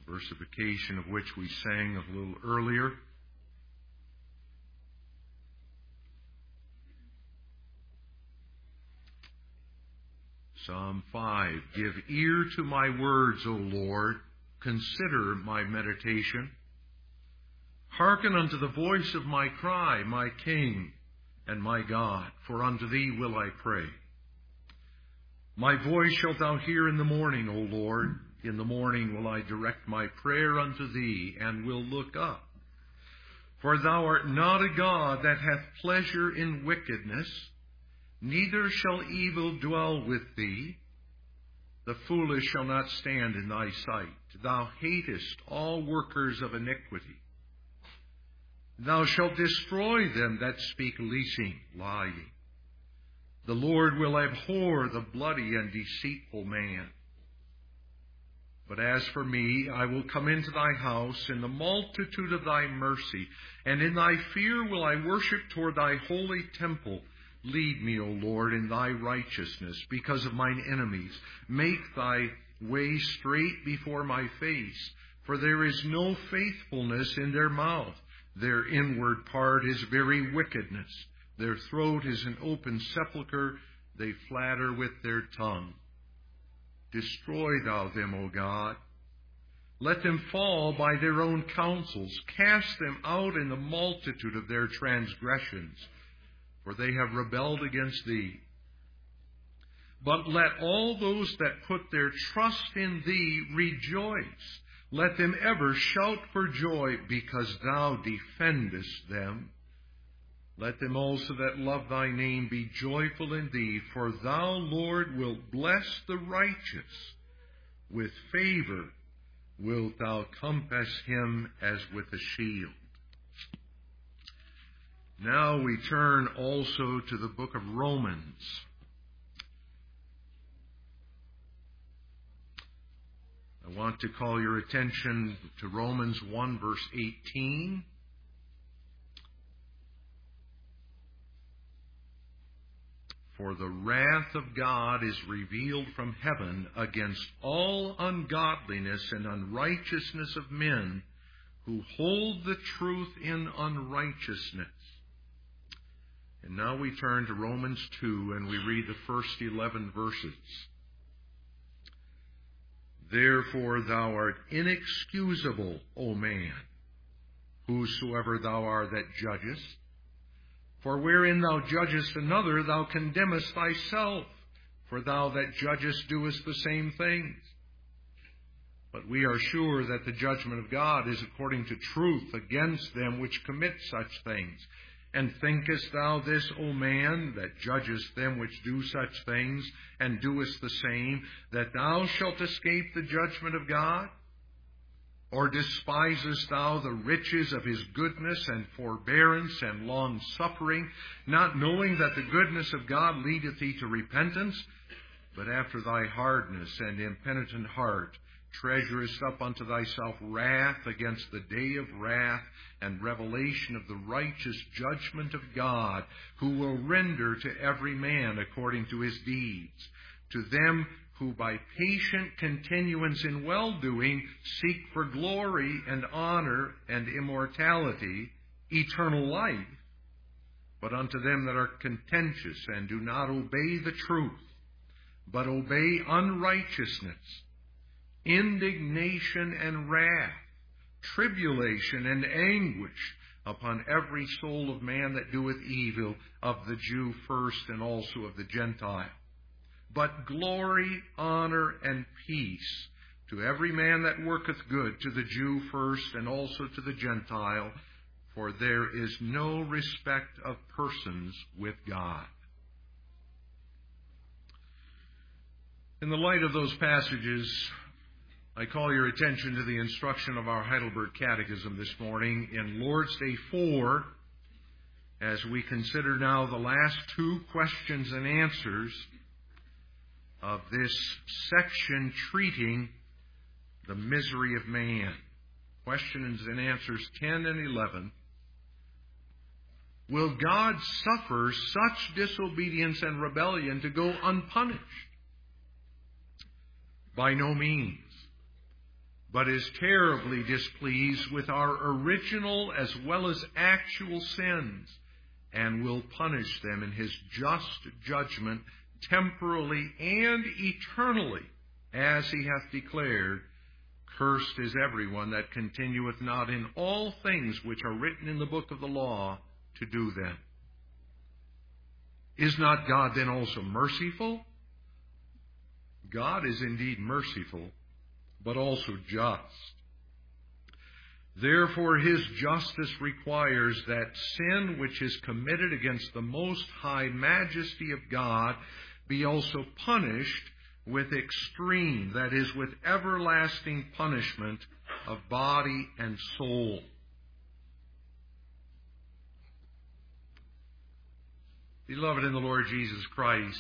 versification of which we sang a little earlier. Psalm 5, give ear to my words, O Lord, consider my meditation. Hearken unto the voice of my cry, my King and my God, for unto thee will I pray. My voice shalt thou hear in the morning, O Lord. In the morning will I direct my prayer unto thee, and will look up. For thou art not a God that hath pleasure in wickedness, neither shall evil dwell with thee. The foolish shall not stand in thy sight. Thou hatest all workers of iniquity. Thou shalt destroy them that speak leasing, lying. The Lord will abhor the bloody and deceitful man. But as for me, I will come into thy house in the multitude of thy mercy, and in thy fear will I worship toward thy holy temple. Lead me, O Lord, in thy righteousness, because of mine enemies. Make thy way straight before my face, for there is no faithfulness in their mouth. Their inward part is very wickedness. Their throat is an open sepulchre. They flatter with their tongue. Destroy thou them, O God. Let them fall by their own counsels. Cast them out in the multitude of their transgressions, for they have rebelled against thee. But let all those that put their trust in thee rejoice. Let them ever shout for joy, because thou defendest them. Let them also that love thy name be joyful in thee, for thou, Lord, wilt bless the righteous. With favor wilt thou compass him as with a shield. Now we turn also to the book of Romans. I want to call your attention to Romans 1, verse 18. For the wrath of God is revealed from heaven against all ungodliness and unrighteousness of men who hold the truth in unrighteousness. And now we turn to Romans 2 and we read the first 11 verses. Therefore thou art inexcusable, O man, whosoever thou art that judgest. For wherein thou judgest another, thou condemnest thyself. For thou that judgest doest the same things. But we are sure that the judgment of God is according to truth against them which commit such things. And thinkest thou this, O man, that judgest them which do such things, and doest the same, that thou shalt escape the judgment of God? Or despisest thou the riches of his goodness and forbearance and long-suffering, not knowing that the goodness of God leadeth thee to repentance? But after thy hardness and impenitent heart treasurest up unto thyself wrath against the day of wrath and revelation of the righteous judgment of God, who will render to every man according to his deeds. To them who by patient continuance in well-doing seek for glory and honor and immortality, eternal life. But unto them that are contentious and do not obey the truth, but obey unrighteousness, indignation and wrath, tribulation and anguish upon every soul of man that doeth evil, of the Jew first and also of the Gentile. But glory, honor, and peace to every man that worketh good, to the Jew first and also to the Gentile, for there is no respect of persons with God. In the light of those passages, I call your attention to the instruction of our Heidelberg Catechism this morning in Lord's Day 4, as we consider now the last two questions and answers of this section treating the misery of man. Questions and answers 10 and 11. Will God suffer such disobedience and rebellion to go unpunished? By no means. but is terribly displeased with our original as well as actual sins, and will punish them in his just judgment temporally and eternally, as he hath declared, cursed is everyone that continueth not in all things which are written in the book of the law to do them. Is not God then also merciful? God is indeed merciful, but also just. Therefore his justice requires that sin which is committed against the most high majesty of God be also punished with extreme, that is, with everlasting punishment of body and soul. Beloved in the Lord Jesus Christ,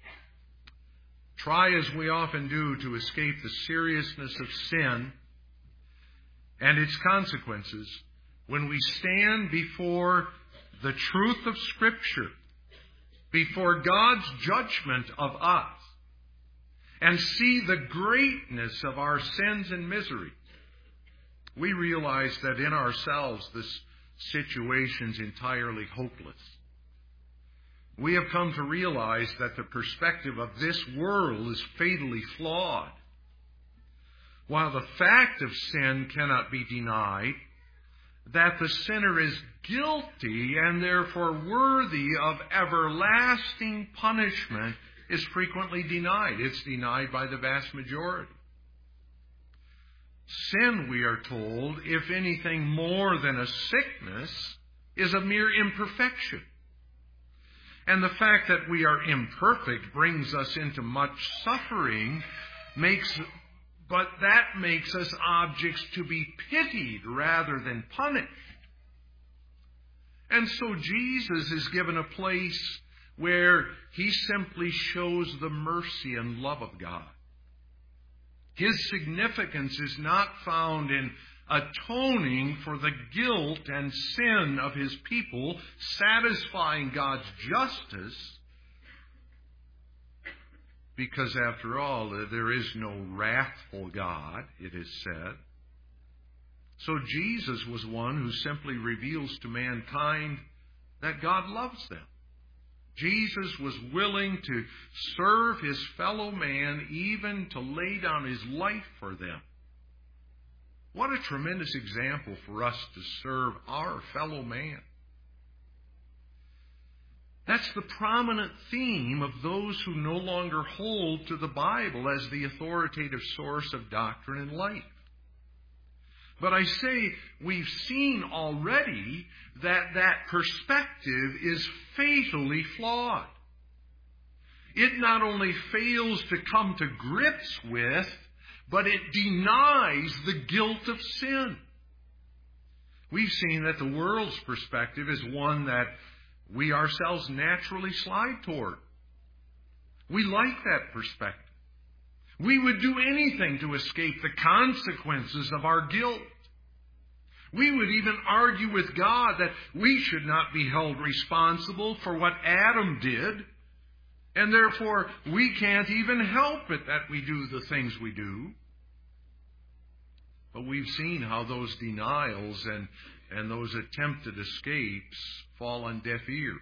try as we often do to escape the seriousness of sin and its consequences when we stand before the truth of Scripture, before God's judgment of us, and see the greatness of our sins and miseries. We realize that in ourselves this situation's entirely hopeless. We have come to realize that the perspective of this world is fatally flawed. While the fact of sin cannot be denied, that the sinner is guilty and therefore worthy of everlasting punishment is frequently denied. It's denied by the vast majority. Sin, we are told, if anything more than a sickness, is a mere imperfection. And the fact that we are imperfect brings us into much suffering, but that makes us objects to be pitied rather than punished. And so Jesus is given a place where he simply shows the mercy and love of God. His significance is not found in atoning for the guilt and sin of his people, satisfying God's justice, because after all, there is no wrathful God, it is said. So Jesus was one who simply reveals to mankind that God loves them. Jesus was willing to serve his fellow man, even to lay down his life for them. What a tremendous example for us to serve our fellow man. That's the prominent theme of those who no longer hold to the Bible as the authoritative source of doctrine and life. But I say we've seen already that perspective is fatally flawed. It not only fails to come to grips with, but it denies the guilt of sin. We've seen that the world's perspective is one that we ourselves naturally slide toward. We like that perspective. We would do anything to escape the consequences of our guilt. We would even argue with God that we should not be held responsible for what Adam did, and therefore we can't even help it that we do the things we do. But we've seen how those denials and those attempted escapes fall on deaf ears.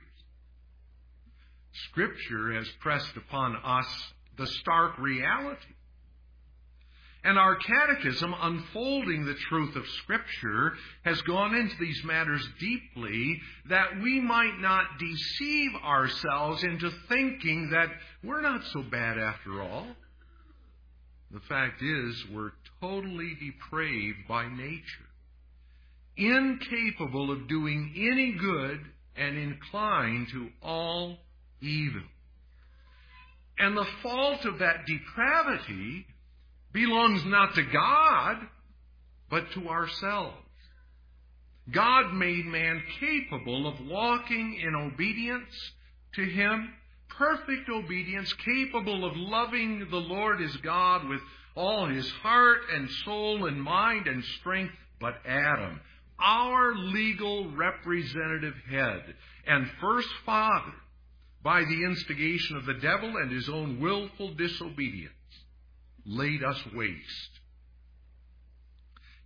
Scripture has pressed upon us the stark reality. And our catechism, unfolding the truth of Scripture, has gone into these matters deeply, that we might not deceive ourselves into thinking that we're not so bad after all. The fact is, we're totally depraved by nature, incapable of doing any good and inclined to all evil. And the fault of that depravity belongs not to God, but to ourselves. God made man capable of walking in obedience to him, perfect obedience, capable of loving the Lord his God with all his heart and soul and mind and strength. But Adam, our legal representative head and first father, by the instigation of the devil and his own willful disobedience, laid us waste.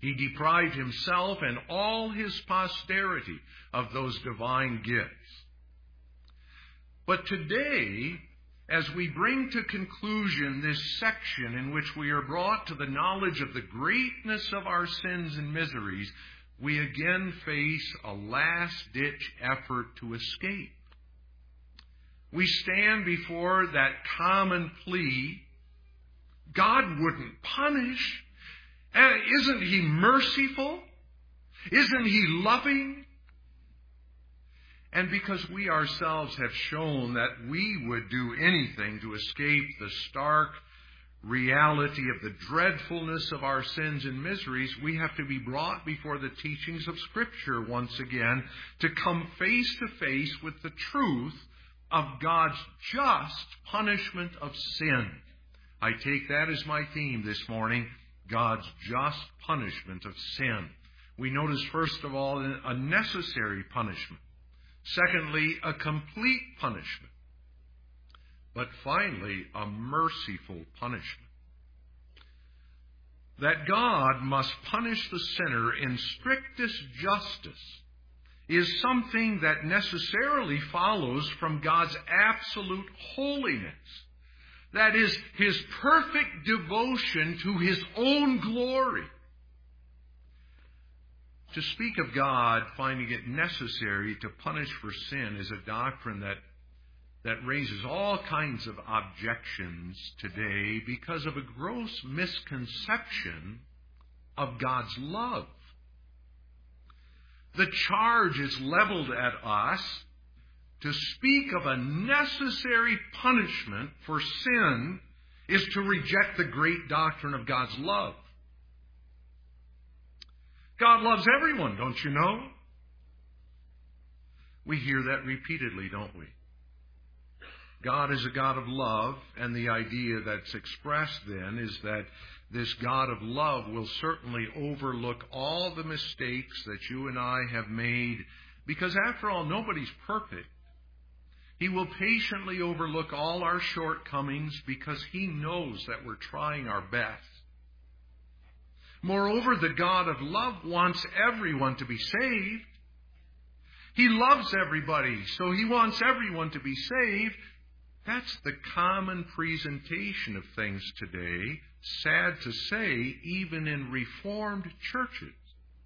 He deprived himself and all his posterity of those divine gifts. But today, as we bring to conclusion this section in which we are brought to the knowledge of the greatness of our sins and miseries, we again face a last-ditch effort to escape. We stand before that common plea, God wouldn't punish. Isn't He merciful? Isn't He loving? And because we ourselves have shown that we would do anything to escape the stark reality of the dreadfulness of our sins and miseries, we have to be brought before the teachings of Scripture once again to come face to face with the truth of God's just punishment of sin. I take that as my theme this morning, God's just punishment of sin. We notice, first of all, a necessary punishment. Secondly, a complete punishment. But finally, a merciful punishment. That God must punish the sinner in strictest justice is something that necessarily follows from God's absolute holiness. That is, His perfect devotion to His own glory. To speak of God finding it necessary to punish for sin is a doctrine that raises all kinds of objections today because of a gross misconception of God's love. The charge is leveled at us to speak of a necessary punishment for sin is to reject the great doctrine of God's love. God loves everyone, don't you know? We hear that repeatedly, don't we? God is a God of love, and the idea that's expressed then is that this God of love will certainly overlook all the mistakes that you and I have made, because after all, nobody's perfect. He will patiently overlook all our shortcomings because He knows that we're trying our best. Moreover, the God of love wants everyone to be saved. He loves everybody, so He wants everyone to be saved. That's the common presentation of things today, sad to say, even in Reformed churches.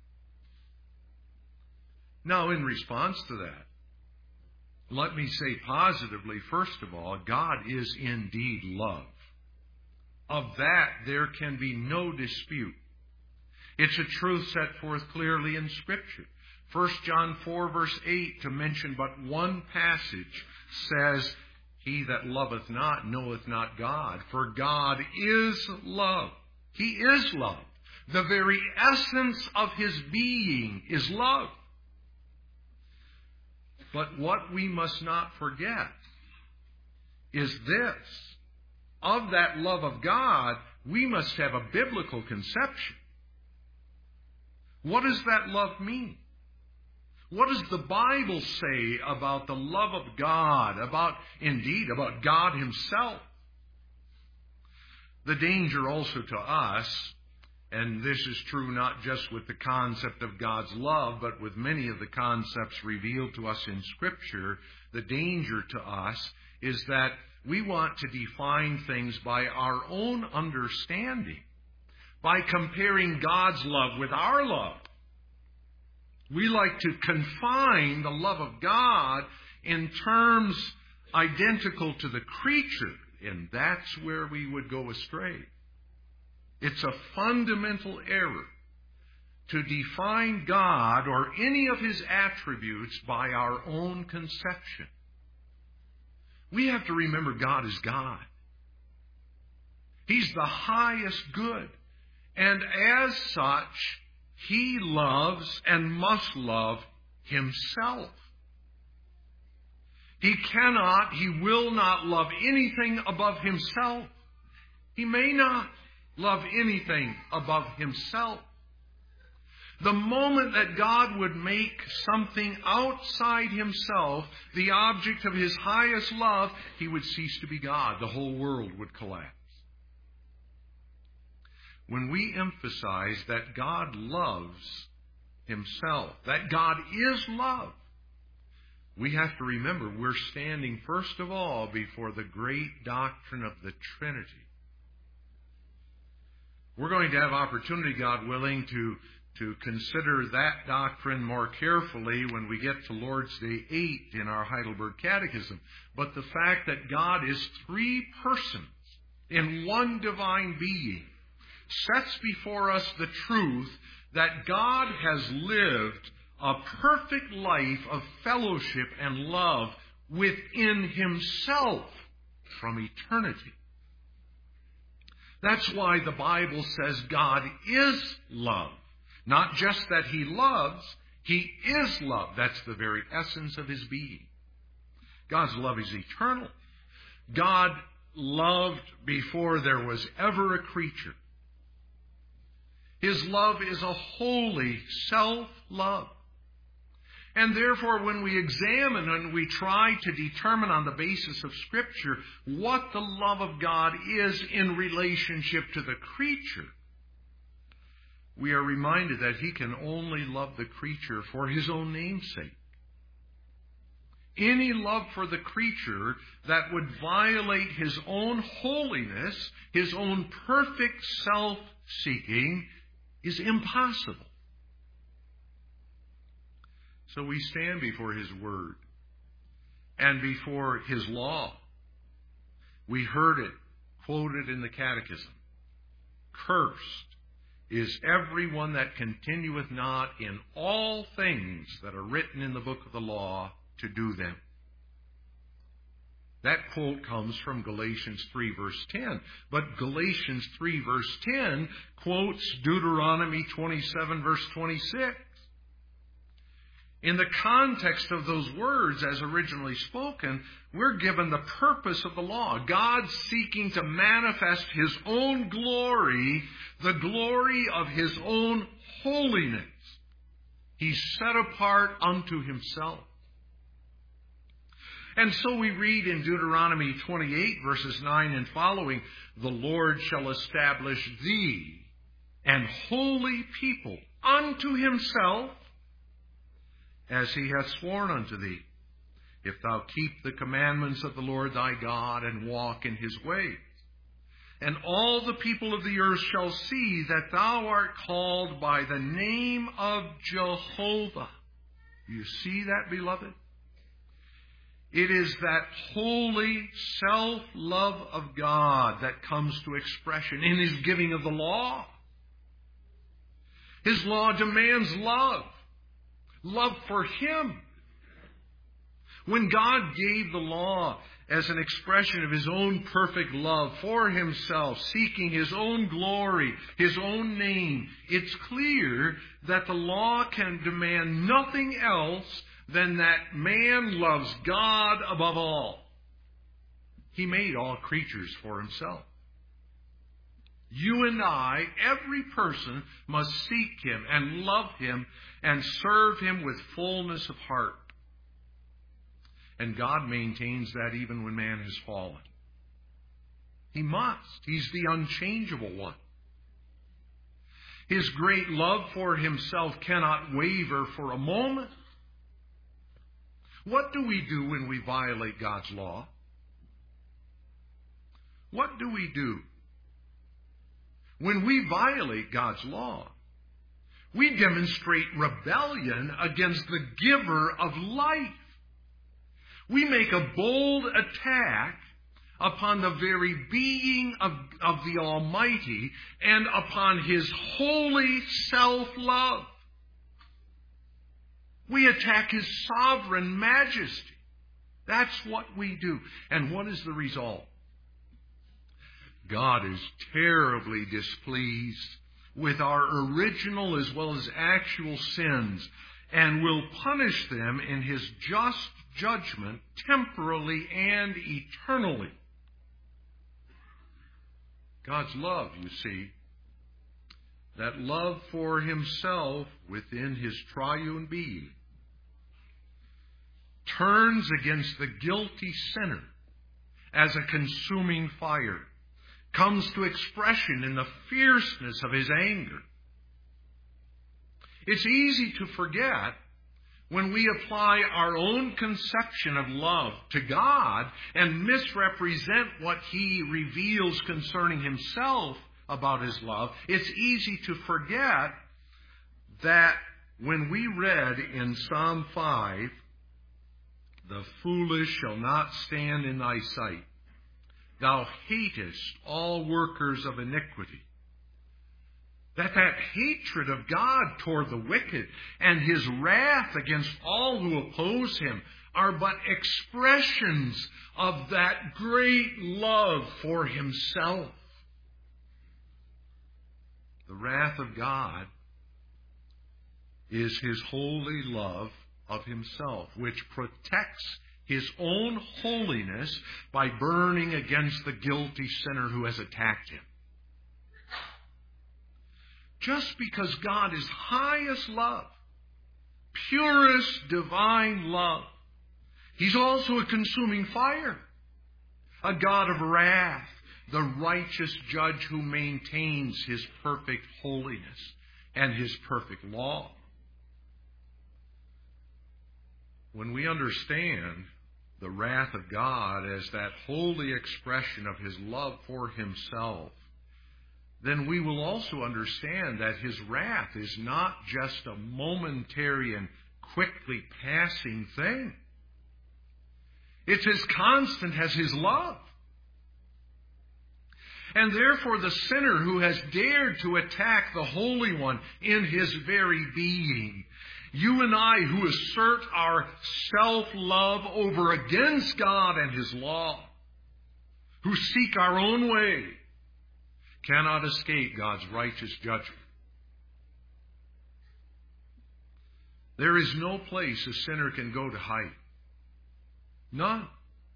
Now, in response to that, let me say positively, first of all, God is indeed love. Of that, there can be no dispute. It's a truth set forth clearly in Scripture. 1 John 4, verse 8, to mention but one passage, says, He that loveth not knoweth not God, for God is love. He is love. The very essence of His being is love. But what we must not forget is this. Of that love of God, we must have a biblical conception. What does that love mean? What does the Bible say about the love of God, about God Himself? The danger also to us, and this is true not just with the concept of God's love, but with many of the concepts revealed to us in Scripture, the danger to us is that we want to define things by our own understanding, by comparing God's love with our love. We like to confine the love of God in terms identical to the creature, and that's where we would go astray. It's a fundamental error to define God or any of His attributes by our own conception. We have to remember God is God. He's the highest good. And as such, He loves and must love Himself. He will not love anything above Himself. He may not love anything above Himself. The moment that God would make something outside Himself the object of His highest love, He would cease to be God. The whole world would collapse. when we emphasize that God loves Himself, that God is love, we have to remember we're standing first of all before the great doctrine of the Trinity. We're going to have opportunity, God willing, to consider that doctrine more carefully when we get to Lord's Day 8 in our Heidelberg Catechism. But the fact that God is three persons in one divine being sets before us the truth that God has lived a perfect life of fellowship and love within Himself from eternity. That's why the Bible says God is love. Not just that He loves, He is love. That's the very essence of His being. God's love is eternal. God loved before there was ever a creature. His love is a holy self-love. And therefore, when we examine and we try to determine on the basis of Scripture what the love of God is in relationship to the creature, we are reminded that He can only love the creature for His own name's sake. Any love for the creature that would violate His own holiness, His own perfect self-seeking, is impossible. So we stand before His Word and before His law. We heard it quoted in the Catechism. Cursed is everyone that continueth not in all things that are written in the book of the law to do them. That quote comes from Galatians 3 verse 10. But Galatians 3 verse 10 quotes Deuteronomy 27 verse 26. In the context of those words as originally spoken, we're given the purpose of the law. God seeking to manifest His own glory, the glory of His own holiness. He's set apart unto Himself. And so we read in Deuteronomy 28 verses 9 and following, the Lord shall establish thee an holy people unto Himself, as He hath sworn unto thee, if thou keep the commandments of the Lord thy God and walk in His ways. And all the people of the earth shall see that thou art called by the name of Jehovah. You see that, beloved? It is that holy self-love of God that comes to expression in His giving of the law. His law demands love. Love for Him. When God gave the law as an expression of His own perfect love for Himself, seeking His own glory, His own name, it's clear that the law can demand nothing else than that man loves God above all. He made all creatures for Himself. You and I, every person, must seek Him and love Him and serve Him with fullness of heart. And God maintains that even when man has fallen. He must. He's the unchangeable one. His great love for Himself cannot waver for a moment. What do we do when we violate God's law? What do we do? When we violate God's law, we demonstrate rebellion against the giver of life. We make a bold attack upon the very being of the Almighty and upon His holy self-love. We attack His sovereign majesty. That's what we do. And what is the result? God is terribly displeased with our original as well as actual sins and will punish them in His just judgment temporally and eternally. God's love, you see, that love for Himself within His triune being, turns against the guilty sinner as a consuming fire, comes to expression in the fierceness of his anger. It's easy to forget when we apply our own conception of love to God and misrepresent what he reveals concerning himself about his love. It's easy to forget that when we read in Psalm 5, "The foolish shall not stand in thy sight. Thou hatest all workers of iniquity." That hatred of God toward the wicked and his wrath against all who oppose him are but expressions of that great love for himself. The wrath of God is his holy love of himself, which protects his own holiness by burning against the guilty sinner who has attacked him. Just because God is highest love, purest divine love, he's also a consuming fire, a God of wrath, the righteous judge who maintains his perfect holiness and his perfect law. When we understand the wrath of God as that holy expression of his love for himself, then we will also understand that his wrath is not just a momentary and quickly passing thing. It's as constant as his love. And therefore the sinner who has dared to attack the Holy One in his very being, you and I who assert our self-love over against God and his law, who seek our own way, cannot escape God's righteous judgment. There is no place a sinner can go to hide. None.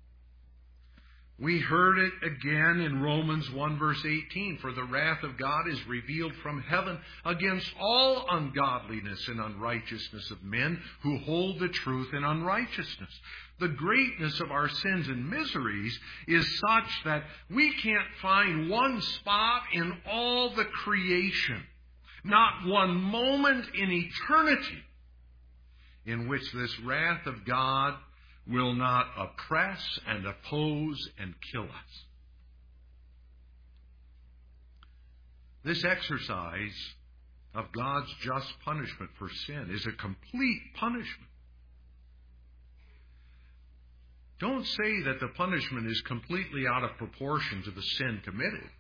We heard it again in Romans 1 verse 18. "For the wrath of God is revealed from heaven against all ungodliness and unrighteousness of men who hold the truth in unrighteousness." The greatness of our sins and miseries is such that we can't find one spot in all the creation, not one moment in eternity, in which this wrath of God will not oppress and oppose and kill us. This exercise of God's just punishment for sin is a complete punishment. Don't say that the punishment is completely out of proportion to the sin committed.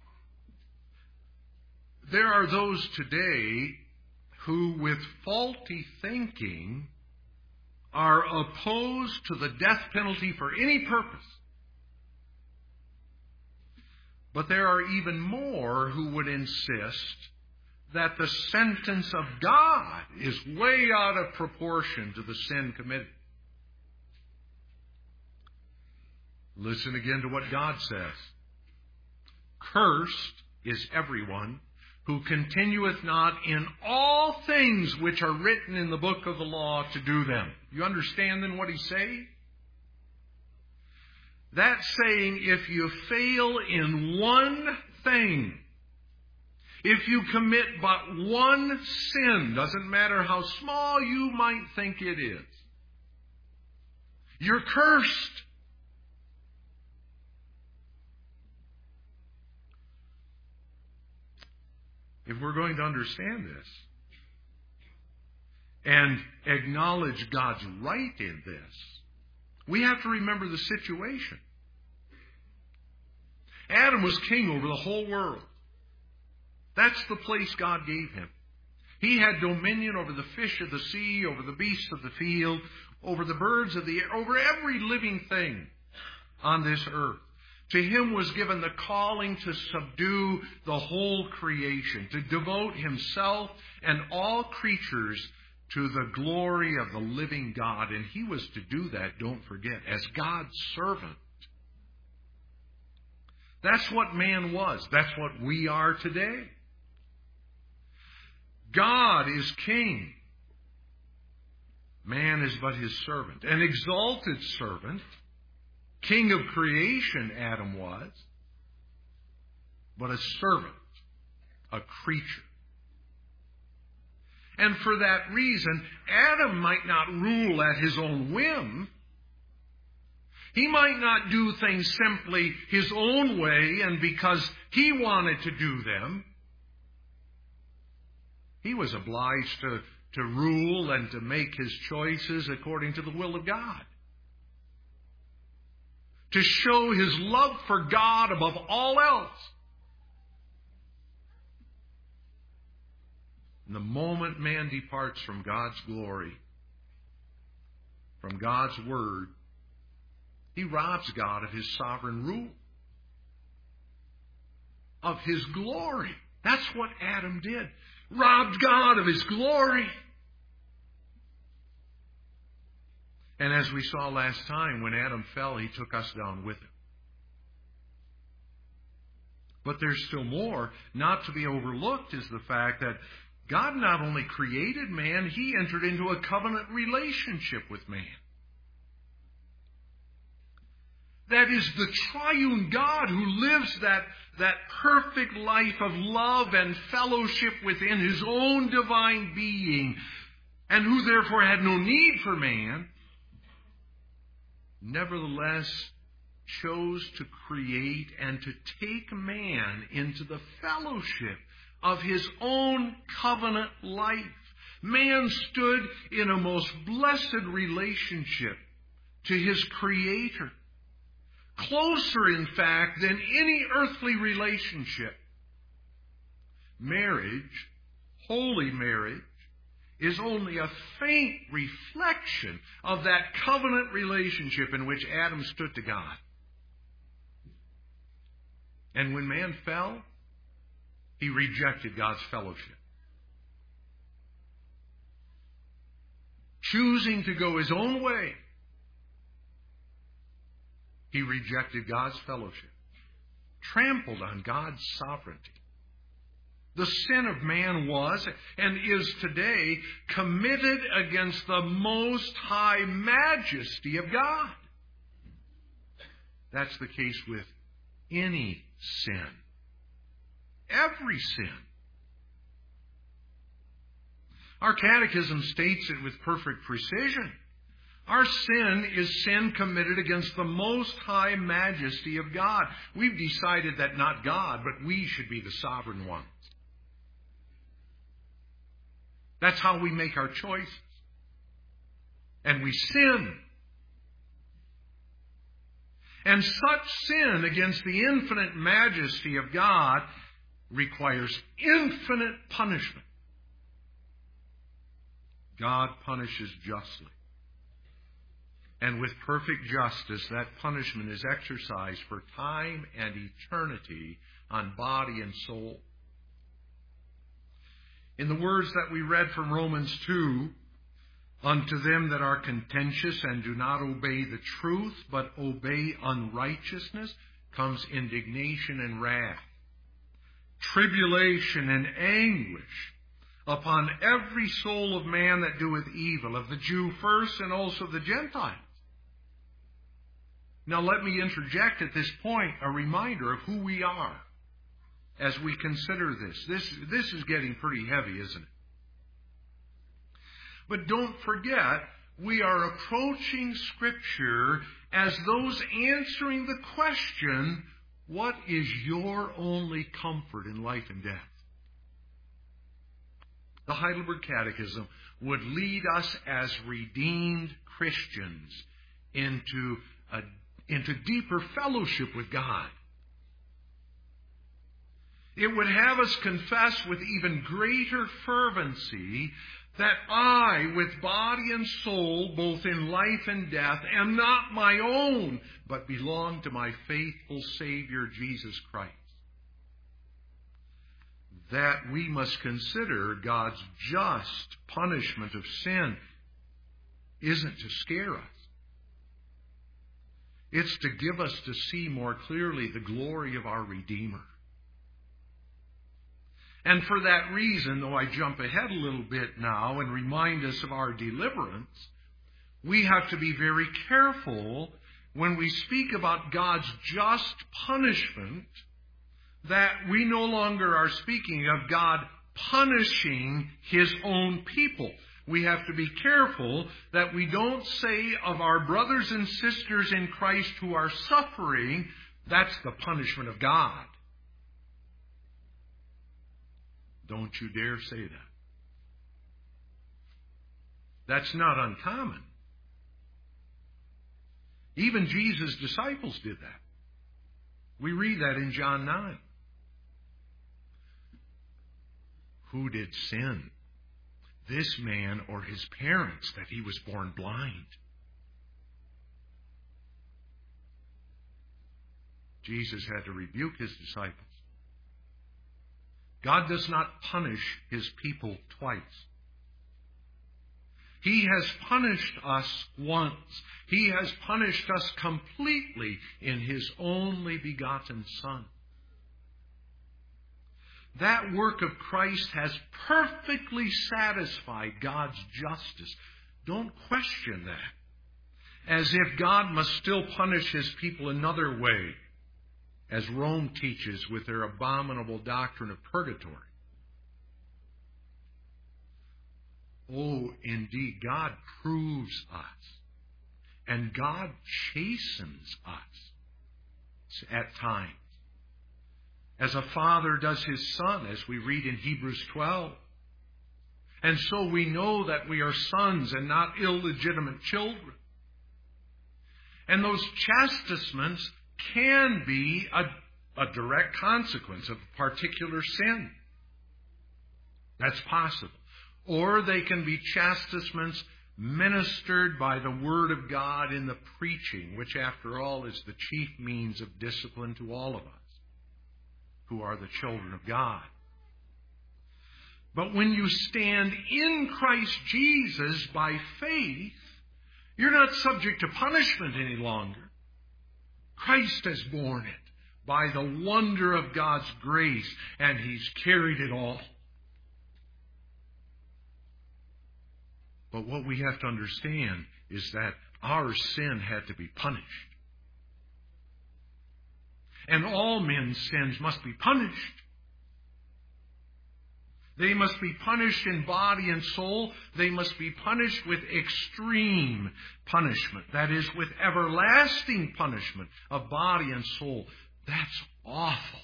There are those today who, with faulty thinking, are opposed to the death penalty for any purpose. But there are even more who would insist that the sentence of God is way out of proportion to the sin committed. Listen again to what God says. "Cursed is everyone who continueth not in all things which are written in the book of the law to do them." You understand then what he's saying? That's saying if you fail in one thing, if you commit but one sin, doesn't matter how small you might think it is, you're cursed. If we're going to understand this and acknowledge God's right in this, we have to remember the situation. Adam was king over the whole world. That's the place God gave him. He had dominion over the fish of the sea, over the beasts of the field, over the birds of the air, over every living thing on this earth. To him was given the calling to subdue the whole creation, to devote himself and all creatures to the glory of the living God. And he was to do that, don't forget, as God's servant. That's what man was. That's what we are today. God is king. Man is but his servant, an exalted servant. King of creation, Adam was. but a servant, a creature. And for that reason, Adam might not rule at his own whim. He might not do things simply his own way and because he wanted to do them. He was obliged to rule and to make his choices according to the will of God. To show his love for God above all else. And the moment man departs from God's glory, from God's word, he robs God of his sovereign rule, of his glory. That's what Adam did. Robbed God of his glory. And as we saw last time, when Adam fell, he took us down with him. But there's still more. Not to be overlooked is the fact that God not only created man, he entered into a covenant relationship with man. That is the triune God who lives that perfect life of love and fellowship within his own divine being, and who therefore had no need for man, nevertheless chose to create and to take man into the fellowship of his own covenant life. Man stood in a most blessed relationship to his Creator. Closer, in fact, than any earthly relationship. Marriage, holy marriage, is only a faint reflection of that covenant relationship in which Adam stood to God. And when man fell, he rejected God's fellowship. Choosing to go his own way, he rejected God's fellowship, trampled on God's sovereignty. The sin of man was and is today committed against the most high majesty of God. That's the case with any sin. Every sin. Our catechism states it with perfect precision. Our sin is sin committed against the most high majesty of God. We've decided that not God, but we should be the sovereign ones. That's how we make our choices. And we sin. And such sin against the infinite majesty of God requires infinite punishment. God punishes justly. And with perfect justice, that punishment is exercised for time and eternity on body and soul. In the words that we read from Romans 2, unto them that are contentious and do not obey the truth, but obey unrighteousness, comes indignation and wrath, tribulation and anguish upon every soul of man that doeth evil, of the Jew first and also the Gentile. Now let me interject at this point a reminder of who we are as we consider this. This is getting pretty heavy, isn't it? But don't forget, we are approaching Scripture as those answering the question, what is your only comfort in life and death? The Heidelberg Catechism would lead us as redeemed Christians into deeper fellowship with God. It would have us confess with even greater fervency that I, with body and soul, both in life and death, am not my own, but belong to my faithful Savior, Jesus Christ. That we must consider God's just punishment of sin isn't to scare us. It's to give us to see more clearly the glory of our Redeemer. And for that reason, though I jump ahead a little bit now and remind us of our deliverance, we have to be very careful when we speak about God's just punishment that we no longer are speaking of God punishing His own people. We have to be careful that we don't say of our brothers and sisters in Christ who are suffering, that's the punishment of God. Don't you dare say that. That's not uncommon. Even Jesus' disciples did that. We read that in John 9. Who did sin? This man or his parents, that he was born blind? Jesus had to rebuke his disciples. God does not punish His people twice. He has punished us once. He has punished us completely in His only begotten Son. That work of Christ has perfectly satisfied God's justice. Don't question that. As if God must still punish His people another way, as Rome teaches with their abominable doctrine of purgatory. Oh, indeed, God proves us. And God chastens us at times. As a father does his son, as we read in Hebrews 12. And so we know that we are sons and not illegitimate children. And those chastisements can be a direct consequence of a particular sin. That's possible. Or they can be chastisements ministered by the Word of God in the preaching, which after all is the chief means of discipline to all of us who are the children of God. But when you stand in Christ Jesus by faith, you're not subject to punishment any longer. Christ has borne it by the wonder of God's grace, and He's carried it all. But what we have to understand is that our sin had to be punished. And all men's sins must be punished. They must be punished in body and soul. They must be punished with extreme punishment. That is, with everlasting punishment of body and soul. That's awful.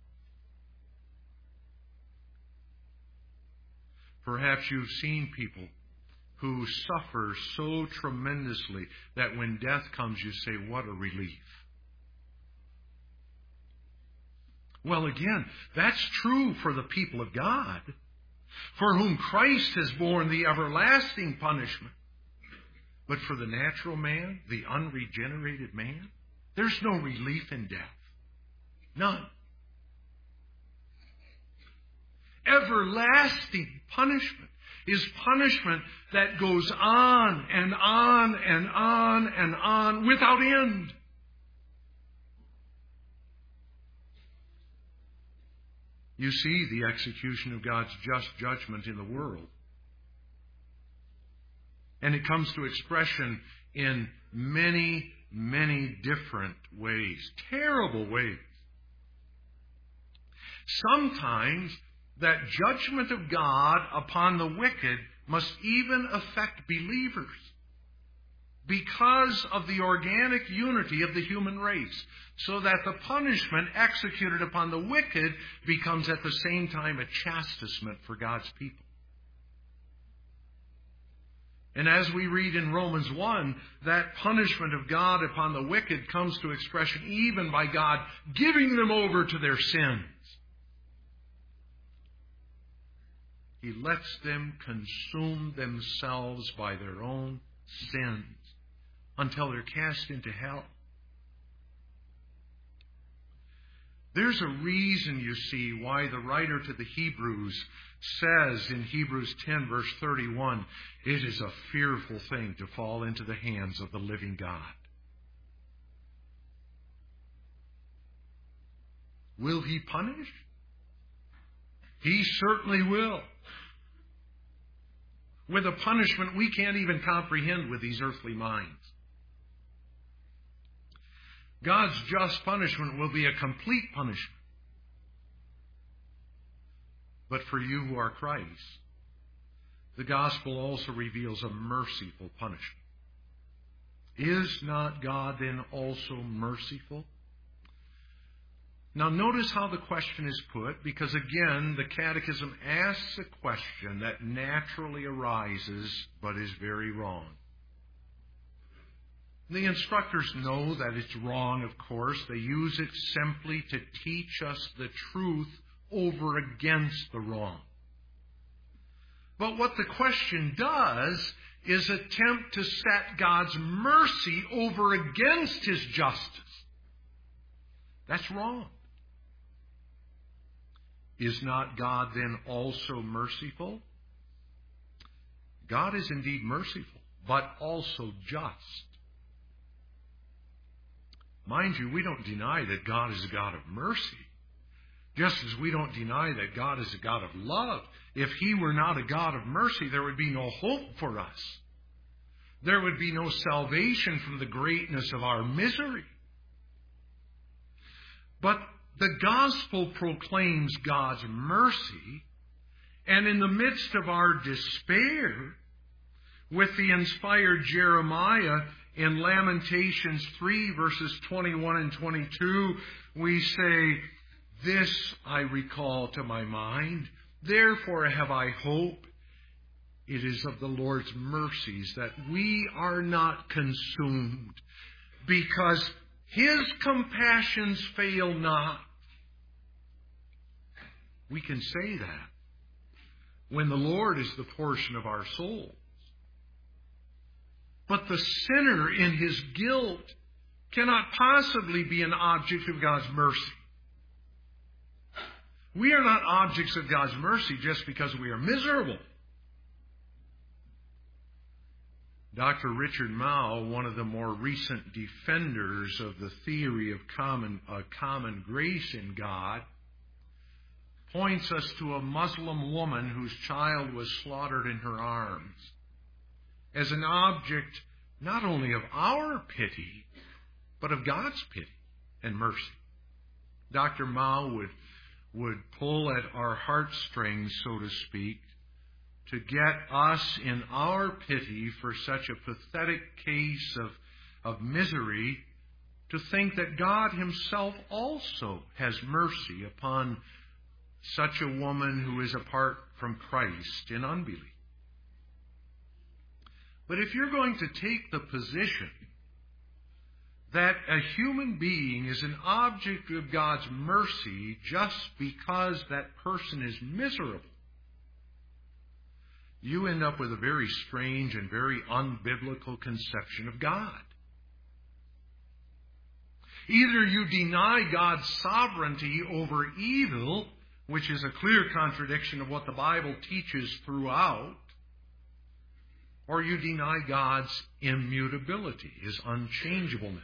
Perhaps you've seen people who suffer so tremendously that when death comes, you say, what a relief. Well, again, that's true for the people of God, for whom Christ has borne the everlasting punishment. But for the natural man, the unregenerated man, there's no relief in death. None. Everlasting punishment is punishment that goes on and on and on and on without end. You see the execution of God's just judgment in the world. And it comes to expression in many, many different ways. Terrible ways. Sometimes that judgment of God upon the wicked must even affect believers because of the organic unity of the human race, so that the punishment executed upon the wicked becomes at the same time a chastisement for God's people. And as we read in Romans 1, that punishment of God upon the wicked comes to expression even by God giving them over to their sins. He lets them consume themselves by their own sins until they're cast into hell. There's a reason, you see, why the writer to the Hebrews says in Hebrews 10, verse 31, it is a fearful thing to fall into the hands of the living God. Will He punish? He certainly will. With a punishment we can't even comprehend with these earthly minds. God's just punishment will be a complete punishment. but for you who are Christ. The gospel also reveals a merciful punishment. Is not God then also merciful? Now notice how the question is put, because again, the Catechism asks a question that naturally arises, but is very wrong. The instructors know that it's wrong, of course. They use it simply to teach us the truth over against the wrong. But what the question does is attempt to set God's mercy over against His justice. That's wrong. Is not God then also merciful? God is indeed merciful, but also just. Mind you, we don't deny that God is a God of mercy, just as we don't deny that God is a God of love. If He were not a God of mercy, there would be no hope for us. There would be no salvation from the greatness of our misery. But the gospel proclaims God's mercy, and in the midst of our despair, with the inspired Jeremiah in Lamentations 3, verses 21 and 22, we say, "This I recall to my mind, therefore have I hope. It is of the Lord's mercies that we are not consumed, because His compassions fail not." We can say that when the Lord is the portion of our souls. But the sinner in his guilt cannot possibly be an object of God's mercy. We are not objects of God's mercy just because we are miserable. Dr. Richard Mouw, one of the more recent defenders of the theory of common grace in God, points us to a Muslim woman whose child was slaughtered in her arms as an object not only of our pity, but of God's pity and mercy. Dr. Mouw would pull at our heartstrings, so to speak, to get us in our pity for such a pathetic case of misery to think that God Himself also has mercy upon such a woman who is apart from Christ in unbelief. But if you're going to take the position that a human being is an object of God's mercy just because that person is miserable, you end up with a very strange and very unbiblical conception of God. Either you deny God's sovereignty over evil, which is a clear contradiction of what the Bible teaches throughout, or you deny God's immutability, His unchangeableness.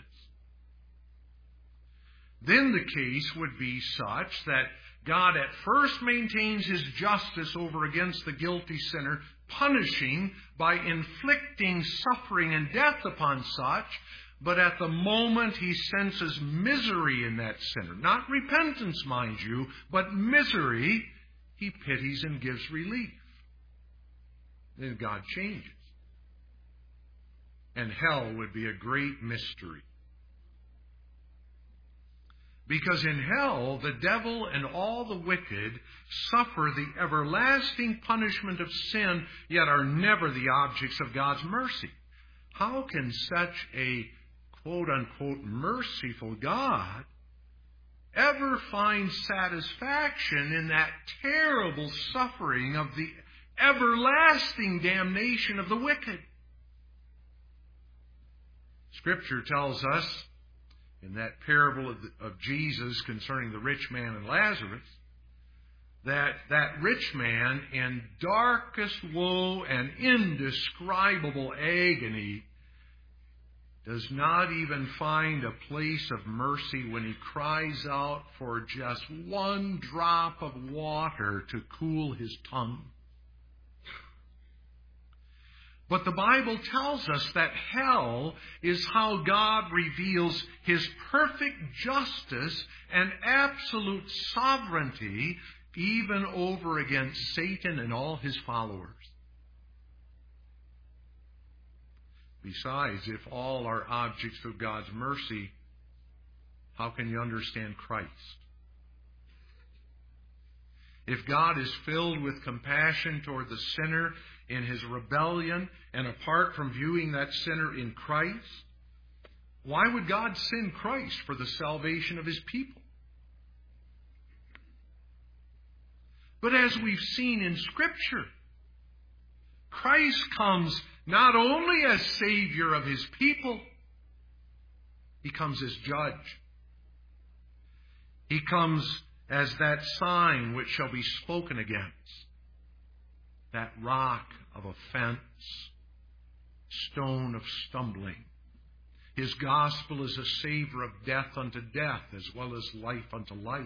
Then the case would be such that God at first maintains His justice over against the guilty sinner, punishing by inflicting suffering and death upon such, but at the moment He senses misery in that sinner, not repentance, mind you, but misery, He pities and gives relief. Then God changes. And hell would be a great mystery. Because in hell, the devil and all the wicked suffer the everlasting punishment of sin, yet are never the objects of God's mercy. How can such a quote-unquote merciful God ever find satisfaction in that terrible suffering of the everlasting damnation of the wicked? Scripture tells us in that parable of Jesus concerning the rich man and Lazarus that rich man in darkest woe and indescribable agony does not even find a place of mercy when he cries out for just one drop of water to cool his tongue. But the Bible tells us that hell is how God reveals His perfect justice and absolute sovereignty even over against Satan and all his followers. Besides, if all are objects of God's mercy, how can you understand Christ? If God is filled with compassion toward the sinner in his rebellion, and apart from viewing that sinner in Christ, why would God send Christ for the salvation of his people? But as we've seen in Scripture, Christ comes not only as Savior of his people, he comes as judge. He comes as that sign which shall be spoken against, that rock of offense, stone of stumbling. His gospel is a savor of death unto death as well as life unto life.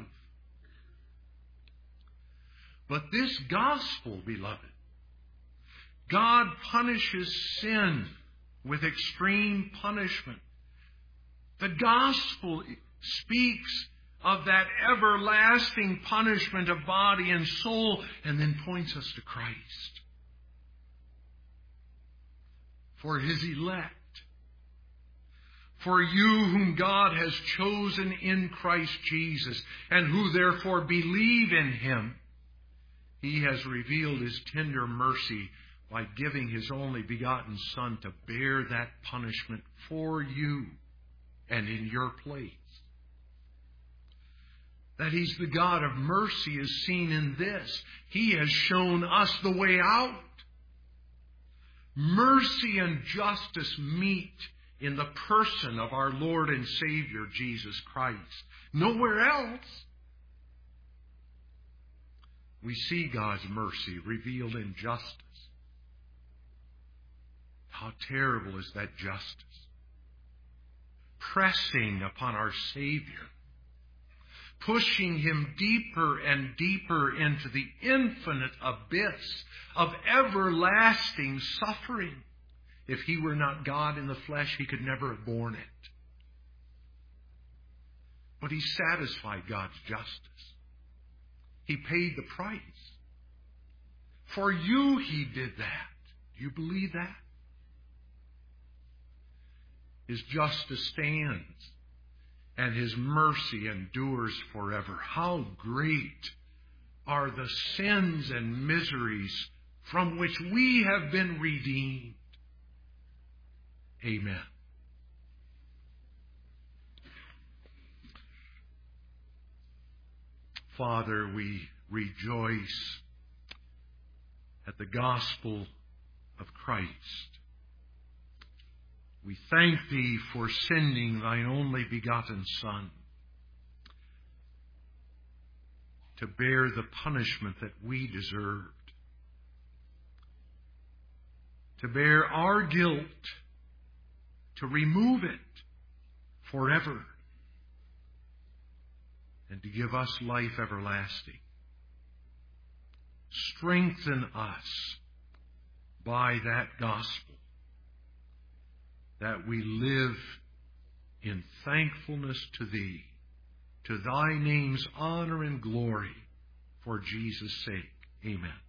But this gospel, beloved, God punishes sin with extreme punishment. The gospel speaks of that everlasting punishment of body and soul, and then points us to Christ. For his elect, for you whom God has chosen in Christ Jesus, and who therefore believe in him, he has revealed his tender mercy by giving his only begotten Son to bear that punishment for you and in your place. That he's the God of mercy is seen in this. He has shown us the way out. Mercy and justice meet in the person of our Lord and Savior, Jesus Christ. Nowhere else. We see God's mercy revealed in justice. How terrible is that justice? Pressing upon our Savior, pushing him deeper and deeper into the infinite abyss of everlasting suffering. If he were not God in the flesh, he could never have borne it. But he satisfied God's justice. He paid the price. For you he did that. Do you believe that? His justice stands, and his mercy endures forever. How great are the sins and miseries from which we have been redeemed. Amen. Father, we rejoice at the gospel of Christ. We thank thee for sending thine only begotten Son to bear the punishment that we deserved, to bear our guilt, to remove it forever, and to give us life everlasting. Strengthen us by that gospel, that we live in thankfulness to thee, to thy name's honor and glory, for Jesus' sake. Amen.